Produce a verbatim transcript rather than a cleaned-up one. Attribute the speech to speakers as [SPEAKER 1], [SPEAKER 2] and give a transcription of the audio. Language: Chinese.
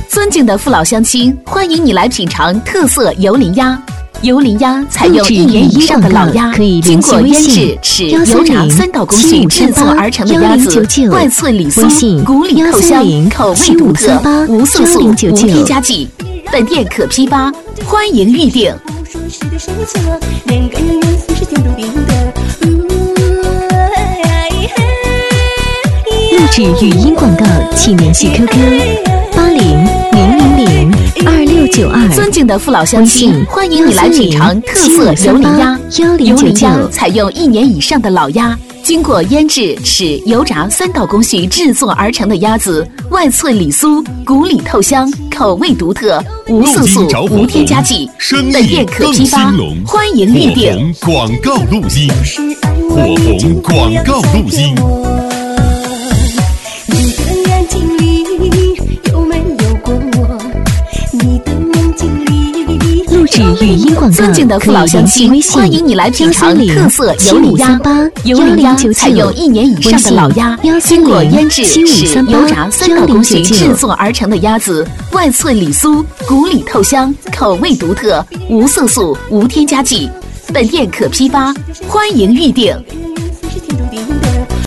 [SPEAKER 1] 尊敬的父老乡亲，欢迎你来品尝特色油淋鸭。油淋鸭采用一年以上的老鸭，经过腌制、豉油炸三道工序制作而成的鸭子，外脆里酥，骨里透香，口味独特，无色素，无添加剂。本店可批发，欢迎预订。
[SPEAKER 2] 录制语音广告，请联系 Q Q 八零零零零二六九二。
[SPEAKER 1] 尊敬的父老乡亲，欢迎你来品尝特色油淋鸭。油淋鸭采用一年以上的老鸭，经过腌制、豉油炸三道工序制作而成的鸭子，外脆里酥，骨里透香，口味独特，无色素，无添加剂。本店可批发，欢迎预订。
[SPEAKER 3] 广告录音，火红广告录音。
[SPEAKER 2] 录制语音广告，
[SPEAKER 1] 尊敬的父老乡亲，欢迎你来品尝特色油淋鸭。油淋鸭采用一年以上的老鸭，经过腌制、豉油炸三道工序制作而成的鸭子，外脆里酥，骨里透香，口味独特，无色素，无添加剂。本店可批发，欢迎预订。